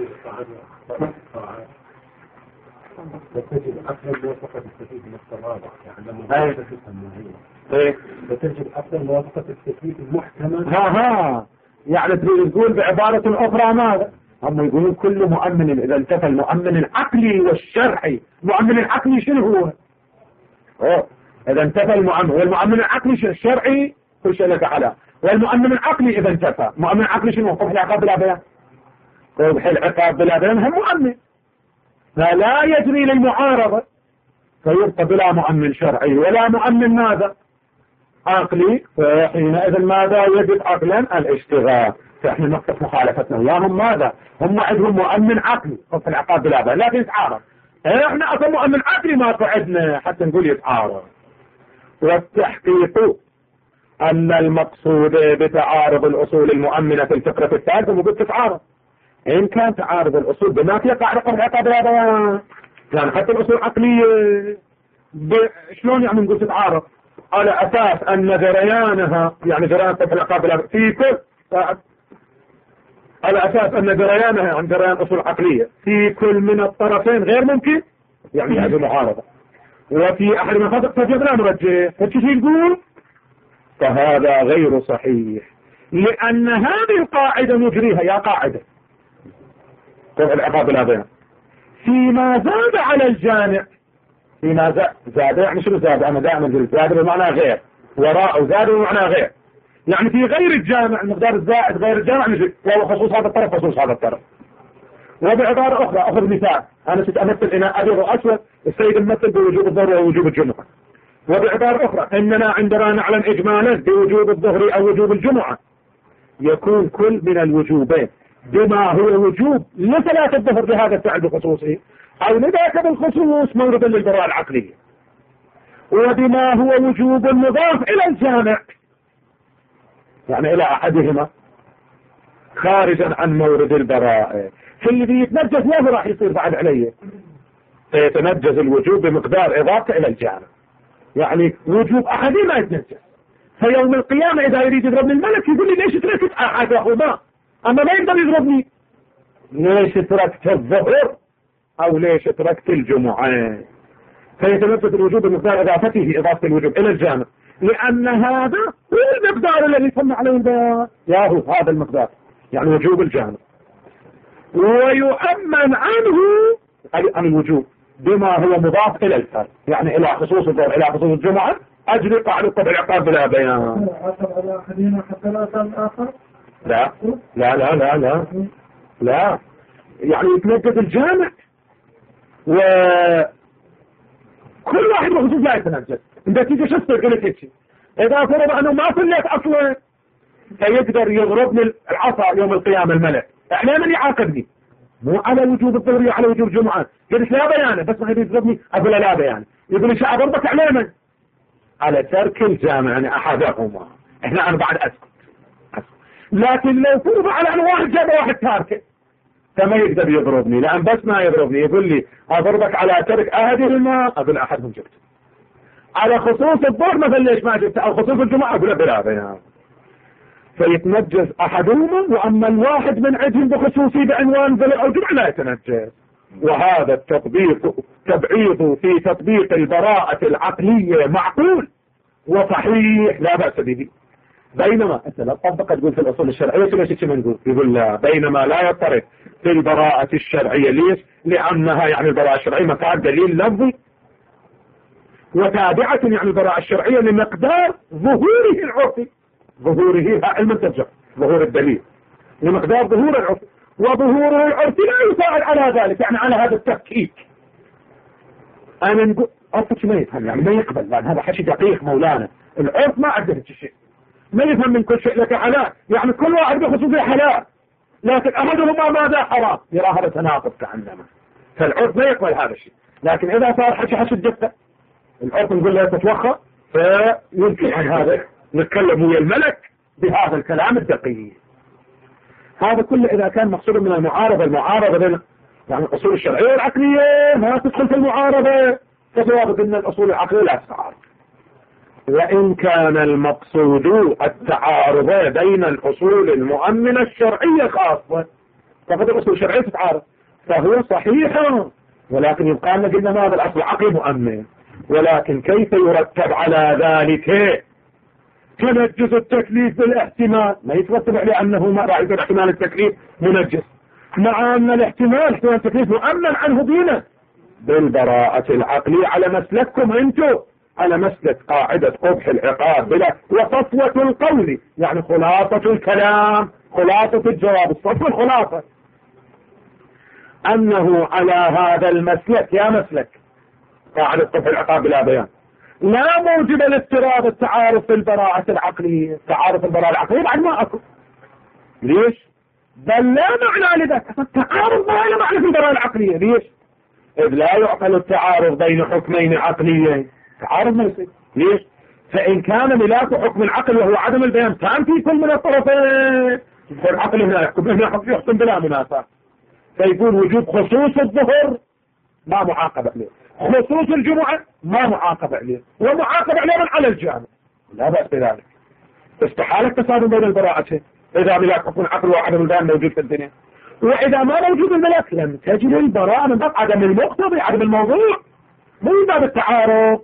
S2: فتجد أفضل موافقة التكليف المسترادة، يعني لما فتجد أفضل موافقة التكليف المحتمل.
S1: يعني تقول بعبارة أخرى ماذا هم يقولون كل مؤمن إذا انتفى المؤمن العقلي والشرعي. المؤمن العقلي شنو هو إذا انتفى المؤمن والمؤمن العقلي الشرعي كل شيء لك على، والمؤمن العقلي إذا انتفى مؤمن العقلي شنو قبح العقاب بلا بيان، قبح العقاب بلا بيان هم مؤمن فلا يجري للمعارضة، فيبقى بلا مؤمن شرعي ولا مؤمن ماذا عقلي. فحينئذ ماذا يجب عقلا الاشتغال. فاحنا نقطة مخالفتنا وياهم ماذا؟ هم عندهم مؤمن عقلي في العقاب بلا بأس لكن يتعارض. احنا اصلا مؤمن عقلي ما قعدنا حتى نقول يتعارض. والتحقيق ان المقصود بتعارض الاصول المؤمنة في الفكرة الثالثة مو بالتعارض. ان كان تعارض الاصول بما يقع رقم العقاب بلا بأس، يعني حتى الاصول عقلية شلون يعني نقول تتعارض؟ على اساس ان جريانها يعني جريان في العقاب بلا بأس في كل على اساس ان جريانها عن جريان اصول عقلية في كل من الطرفين غير ممكن، يعني هذه معارضة. وفي احد المناطق تجد لا نرجح. فشو يقول؟ فهذا غير صحيح، لان هذه القاعدة نجريها يا قاعدة طبع العقاب بلا بأس فيما زاد على الجامع. فيما زاد يعني شنو زاد؟ انا دائما اقول زاد بمعنى غير، وراء زاد بمعنى غير، يعني في غير الجامع المقدار الزائد غير الجامع نجي وهو خصوص هذا الطرف خصوص هذا الطرف. وبعبارة اخرى اخذ مثال، انا ستمثل اناء ابيض واسود، السيد يمثل بوجوب الظهر ووجوب الجمعة. وبعبارة اخرى اننا عندما نعلم اجمالا بوجوب الظهر او وجوب الجمعة يكون كل من الوجوبين بما هو وجوب لصلاة الظهر بهذا الفعل بخصوصه او لذاك بالخصوص موردا للبراءة العقلية، وبما هو وجوب مضاف الى الجامع يعني الى احدهما خارجا عن مورد البراءة. فالذي يتنجز ماذا راح يصير بعد عليه؟ فيتنجز الوجوب بمقدار اضافته الى الجامع، يعني وجوب احدي ما يتنجز. فيوم القيامة اذا يريد يضربني الملك يقول لي ليش تركت احد اخوضا، اما ما يقدر يضربني ليش تركت الظهر او ليش تركت الجمعة. فيتنجز الوجوب بمقدار اضافته اضافة الوجوب الى الجامع، لان هذا هو المقدار الذي صنع عليه البيان ياهو هذا المقدار يعني وجوب الجامع. ويؤمن عنه أي عن الوجوب بما هو مضاف الى الفعل يعني الى خصوص الظهر الى خصوص الجمعة اجري قاعدة طبع العقاب بلا بيان. لا لا لا لا لا لا يعني يتنجز الجامع وكل واحد بخصوص لا يتنجز. انت تيجي شو تصير قلت هيك اذا فرض انه ما صليت اصلا فيقدر يضربني العصا يوم القيامة الملك، احنا من يعاقبني مو على وجوب الظهر على وجوب الجمعة. قلت لا بيانه بس ما يريد يضربني اقول لا بيانه يقول لي شعب ضربك على من؟ على ترك الجامع يعني احدهما. احنا انا بعد اسكت. لكن لو فرض على ان واحد جاب واحد تاركه فما يقدر يضربني، لان بس ما يضربني يقول لي اضربك على ترك احدهما اقول احدهم جبت، على خصوص الظهر مثلا ليش ما جبت، او خصوص الجمعة اقول بلا بيان. فيتنجز احدهما واما الواحد من عندهم بخصوصي بعنوان ظهر او جمعة لا يتنجز. وهذا التبعيض في تطبيق البراءة العقلية معقول وصحيح لا بأس به. بينما انت لا تطبق تقول في الاصول الشرعية ليش ما نقول؟ يقول لا، بينما لا يضطرد في البراءة الشرعية. ليش؟ لانها يعني البراءة الشرعية مقعد دليل لفظي وتابعة يعني البراءة الشرعية لمقدار ظهوره العرفي، ظهوره علم الترجمة ظهور الدليل لمقدار ظهور العرفي، وظهوره العرفي لا يساعد على ذلك يعني على هذا التفكيك. انا نقول عرفك ما يفهم يعني ما يقبل، لان هذا حشي دقيق مولانا. العرف ما عنده شيء ما يفهم من كل شيء لك حلال، يعني كل واحد بخصوصه حلال لكن احدهما ماذا حرام، يرى هذا تناقض كأنما. فالعرف ما يقبل هذا الشيء. لكن اذا صار حشي الدقة العرف نقول له تتوخى فيمكن عن هذا نتكلم ويا الملك بهذا الكلام الدقيق. هذا كله اذا كان مقصود من المعارضة بين يعني الاصول الشرعية والعقلية ما تدخل في المعارضة، فجواب ان الاصول العقلية لا تتعارض. وان كان المقصود التعارض بين الاصول المؤمنة الشرعية خاصة فقد الاصول الشرعية تتعارض فهو صحيح، ولكن يبقى لنا قلنا ماذا الاصل العقلي مؤمن. ولكن كيف يرتب على ذلك تنجز التكليف بالاحتمال؟ ما يترتب عليه انه ما راح يكون احتمال التكليف منجز، مع ان احتمال التكليف مؤمن عنه دينا بالبراءة العقلية على مسلككم انتم، على مسلك قاعدة قبح العقاب بلا وصفوة القول يعني خلاصة الكلام خلاصة الجواب الصف الخلاصة أنه على هذا المسلك يا مسلك قاعدة طرح العقاب بلا بيان لا موجب الاضطراب التعارف في البراءة العقلية. تعارف البراءة العقلية بعد ما أكو. ليش؟ بل لا معنى لذلك. التعارف ما له معنى في البراءة العقلية. ليش؟ إذ لا يعقل التعارض بين حكمين عقليين. تعارض ما يصير. ليش؟ فإن كان ملاك حكم العقل وهو عدم البيان كان في كل من الطرفين. العقل هنا يحكم هنا يحكم بلا منافاة. فيقول وجود خصوص الظهر ما معاقب عليه، خصوص الجمعة ما معاقب عليه، ومعاقب عليه من على الجامع لا بأس بذلك. استحالة تصادم بين البراءتين إذا ملاك حكم العقل وعدم البيان موجود في الدنيا، وإذا ما موجود الملاك لم تجد البراءة من باب عدم المقتضي عدم الموضوع مو من باب التعارض.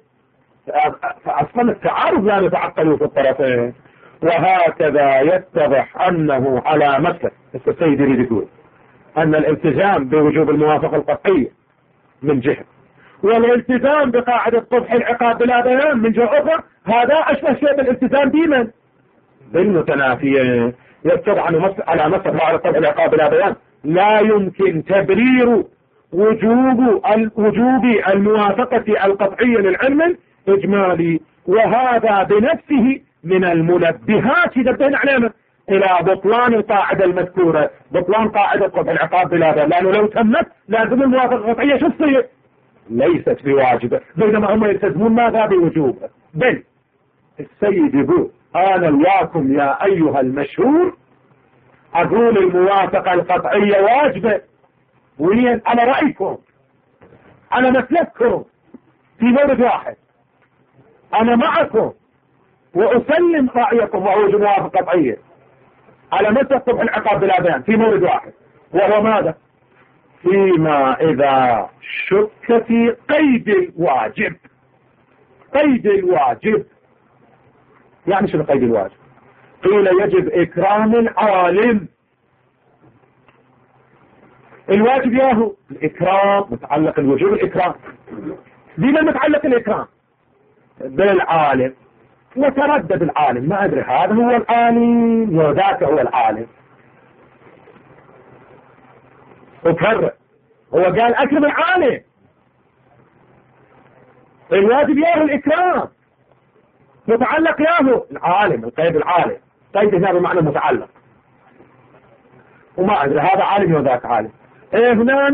S1: فأصلا التعارض لا يتعقل في الطرفين. وهكذا يتضح أنه على مسلك السيد يريد يقول أن الالتزام بوجوب الموافقة القطعية من جهة، والالتزام بقاعدة طرح العقاب بلا بيان من جهة أخرى، هذا أشبه شيء بالالتزام بمن؟ بالمتنافيين. يتضح على مسلك قاعدة طرح العقاب بلا بيان لا يمكن تبرير وجوب الموافقة القطعية للعلم الإجمالي، وهذا بنفسه من المنبهات ينبهنا علينا إلى بطلان القاعدة المذكورة، بطلان قاعدة طرح العقاب بلا بيان، لأنه لو تمت لازم الموافقة القطعية شو تصير؟ ليست بواجبة، بينما هم يلتزمون ماذا بوجوبه. بل السيد يقول أنا وياكم يا أيها المشهور أقول الموافقة القطعية واجبة، وين على رأيكم على مسلككم في مورد واحد، أنا معكم وأسلم رأيكم وأوجد موافقة قطعية على مسلك طرح العقاب بلا بيان في مورد واحد، وهو ماذا؟ فيما إذا شك في قيد الواجب. قيد الواجب يعني شنو قيد الواجب؟ قيل يجب إكرام العالم. الواجب ياهو الإكرام متعلق الوجوب الإكرام. بمن متعلق الإكرام؟ بالعالم. وتردد العالم ما أدري هذا هو العالم وذاك هو العالم. وكرر هو قال أكرم العالم. الواجب ياهو الإكرام، متعلق ياهو العالم. القيد العالم قيد هنا بمعنى متعلق، وما أدري هذا عالم وذاك عالم. هنا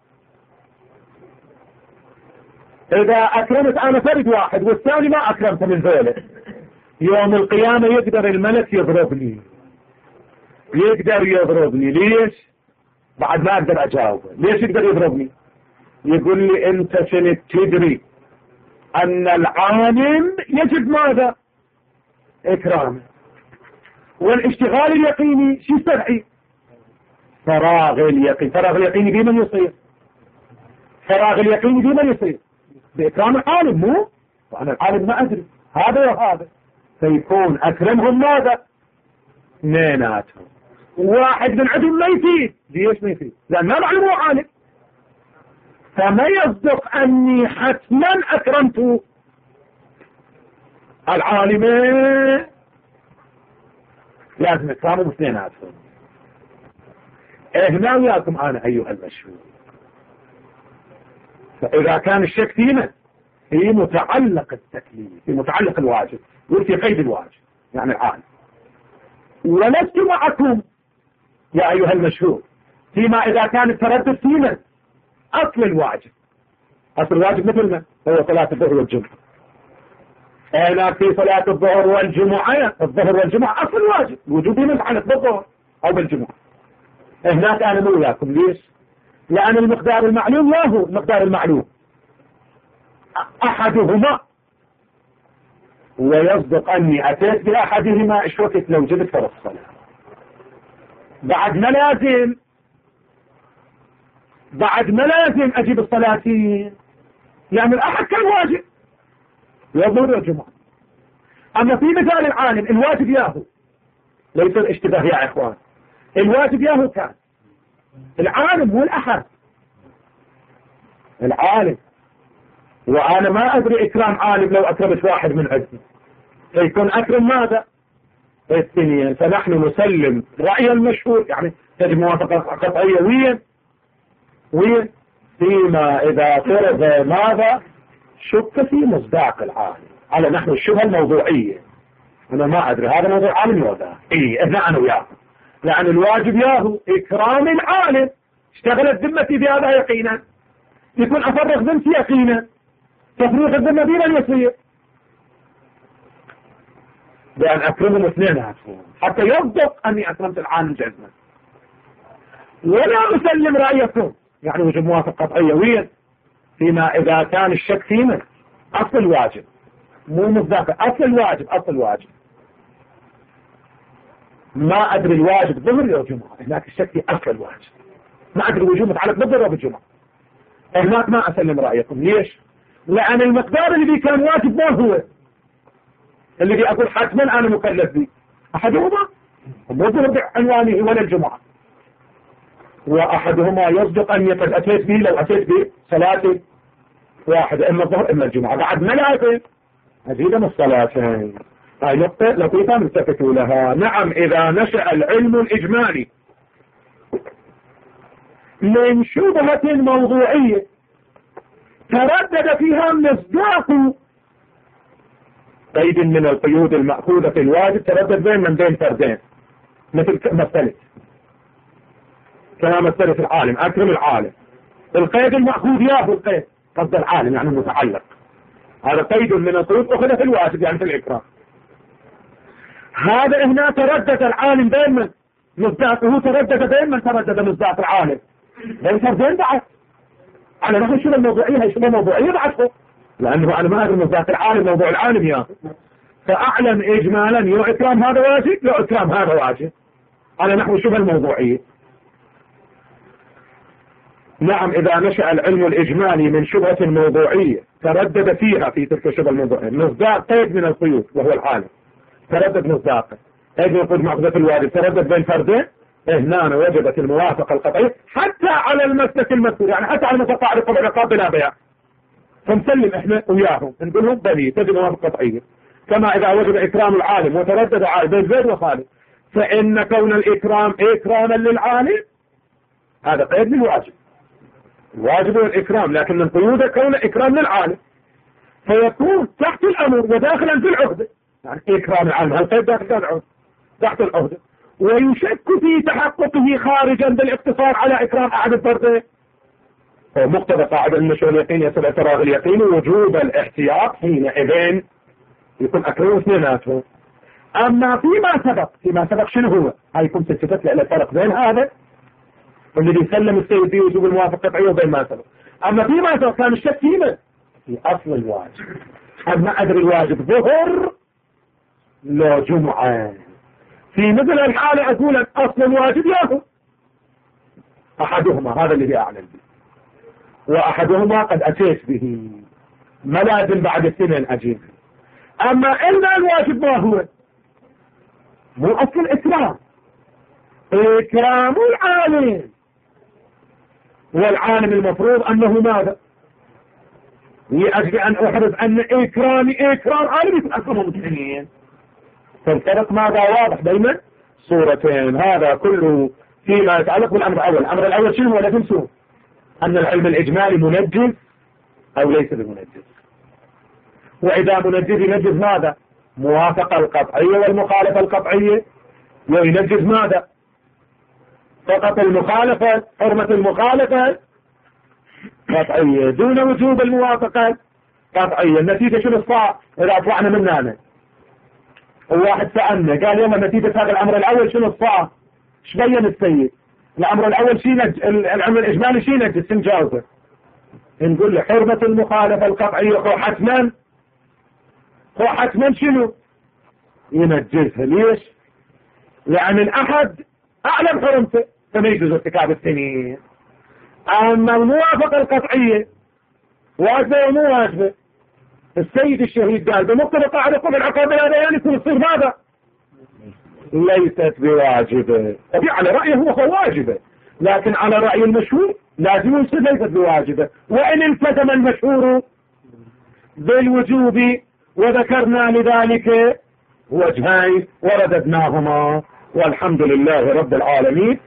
S1: إذا أكرمت أنا فرد واحد والثاني ما أكرمت من ذلك، يوم القيامة يقدر الملك يضربني، يقدر يضربني. ليش؟ بعد ما أقدر أجاوبه. ليش يقدر يضربني؟ يقول لي أنت شنت تدري أن العالم يجب ماذا؟ إكرامه. والاشتغال اليقيني شو يستدعي؟ فراغ اليقين. فراغ اليقيني بمن يصير؟ فراغ اليقيني بمن يصير؟ بإكرام العالم. مو وأنا العالم ما أدري هذا وهذا، فيكون أكرمهم ماذا؟ اثنيناتهم. واحد من عندهم ما يفيد. ليش ما يفيد؟ لأن ما معلومه عالم، فما يصدق أني حتما أكرمت العالمين، لازم إكرامهم اثنيناتهم. هنا وياكم أنا أيها المشهور. فإذا كان الشك فينا في متعلق التكليف، في متعلق الواجب، وفي قيد الواجب يعني العالم، ولست معكم يا أيها المشهور فيما إذا كان التردد فينا أصل الواجب. أصل الواجب مثلنا هو صلاة الظهر والجمعة. هنا في صلاة الظهر والجمعة، الظهر والجمعة أصل الواجب وجوبه متعلق بالظهر أو بالجمعة. هناك أنا مو وياكم. ليش؟ لأن المقدار المعلوم لا هو المقدار المعلوم أحدهما، ويصدق أني أتيت بأحدهما إيش وقت لو جبت فرص الصلاة. بعد ما لازم أجيب الصلاتين، يعني الأحد كان واجب والظهر والجمعة. أما في مثال العالم الواجب ياهو، ليس الاشتباه يا إخوان، الواجب ياهو كان العالم هو الأحد العالم، وأنا ما أدري إكرام عالم لو أكرمت واحد من عندي، فيكون أكرم ماذا؟ الاثنين. فنحن نسلم رأي المشهور يعني تجب موافقة قطعية ويا فيما إذا فرض ماذا شك في مصداق العالم على نحو الشبهة الموضوعية. أنا ما أدري هذا موضوع عالم ولا إحنا أنا وياه، لأن الواجب ياهو إكرام العالم. اشتغلت ذمتي بهذا يقينا، يكون أفرغ ذمتي يقينا، تفريغ الذمة بلا يصير بأن أكرمهم اثنين حتى يصدق أني أكرمت العالم جزما، ولا أسلم رأيكم يعني وجب موافق قطعية وين فيما إذا كان الشك فيما أصل الواجب مو مصداق أصل الواجب. أصل الواجب ما أدري الواجب ظهر أو جمعة، هناك الشك في أصل الواجب، ما أدري وجوب متعلق بالظهر أو بالجمعة، هناك ما أسلم رأيكم. ليش؟ لأن المقدار اللي كان واجب ما هو اللي أقول حتما أنا مكلف به، أحدهما مو ظهر عنوانه ولا الجمعة، وأحدهما يصدق أن يقد أتيت به لو أتيت به صلاتي واحد إما الظهر إما الجمعة بعد ملاذ أزيد من الصلاتين. هاي نقطة لطيفة نلتفتوا لها. نعم إذا نشأ العلم الإجمالي من شبهة موضوعية تردد فيها مصداق قيد من القيود المأخوذة في الواجب، تردد بين فردين مثل مسألة كما مسألة العالم أكرم العالم، القيد المأخوذ ياهو القيد قصد العالم يعني المتعلق، هذا قيد من القيود أخذ في الواجب يعني في الإكرام. هذا هنا تردد العالم بين من مصداقه، تردد بين من تردد مصداق العالم بين فردين بعد على نحو شو الموضوعية. هي شو الموضوعية بعده لأنه أنا ما أدري مصداق العالم موضوع العالم ياهو، فأعلم إجمالا يو إكرام هذا واجب يو إكرام هذا واجب على نحو شبه الموضوعية. نعم إذا نشأ العلم الإجمالي من شبهة موضوعية تردد فيها في تلك الشبهة الموضوعية مصداق قيد من القيود وهو العالم، تردد مصداقه قيد من القيود معقدة الواجب، تردد بين فردين، هنا وجبت الموافقة القطعية حتى على المسلك المذكور، يعني حتى على المتقاعد قبل العقاب بلا بيع، فنسلم احنا وياهم نقول لهم بلي تجد موافقة قطعية. كما إذا وجب إكرام العالم وتردد بين زيد وخالد، فإن كون الإكرام إكراما للعالم هذا قيد للواجب، الواجب الإكرام، لكن القيود كون إكرام للعالم فيكون تحت الأمر وداخلا في العهدة، يعني إكرام العالم هالقيد داخل العهدة تحت العهدة، ويشك في تحققه خارجا بالاقتصار على إكرام أحد الفردين. مقتضى قاعدة النشر اليقين يسبب اعتراض اليقين وجوب الاحتياط حينئذ يكون أكرم اثنيناتهم. أما فيما سبق شنو هو؟ هاي يكون تلتفت إلى الفرق بين هذا الذي يسلم السيد فيه وجوب الموافقة قطعية وبين ما سبق. أما فيما سبق كان الشك فيما في أصل الواجب، أما أدري الواجب ظهر لا جمعة، في مثل الحالة أقول لك أصل الواجب ياهو أحدهما هذا الذي أعلن به، وأحدهما قد أتيت به ما لازم بعد السنين أجيب. أما إلا الواجب ما هو مو أصل الإكرام، إكرام العالم، والعالم المفروض أنه ماذا لأجل أن أحرز أن إكرامي إكرام عالمي في أكرم المسلمين. فالفرق ماذا واضح بين صورتين. هذا كله فيما يتعلق بالأمر الأول. الأمر الأول شنو ولا تنسوا أن العلم الإجمالي منجز أو ليس بمنجز، وإذا منجز ينجز ماذا موافقة القطعية والمخالفة القطعية، وينجز ماذا فقط المخالفة حرمة المخالفة قطعية دون وجوب الموافقة قطعية. النتيجة شنو صار إذا أطلعنا منها؟ الواحد سألنا قال يوم نتيجة هذا الأمر الأول شنو صار؟ ايش بين السيد؟ الأمر الأول شيء الأمر الإجمالي شيء نجس نجاوبه نقول له حرمة المخالفة القطعية هو حتما شنو ينجزها. ليش؟ لأن الأحد أعلم حرمته فما يجوز ارتكاب السنين. أما الموافقة القطعية واجبة ومو واجبة، السيد الشهيد قال بمقتضى قاعدة قبل العقاب الأديان يكون تصير ماذا؟ ليست بواجبة. طبيعي على رأيه هو واجبة، لكن على رأي المشهور لازم يصير ليست بواجبة، وإن التزم المشهور بالوجوب وذكرنا لذلك وجهين ورددناهما، والحمد لله رب العالمين.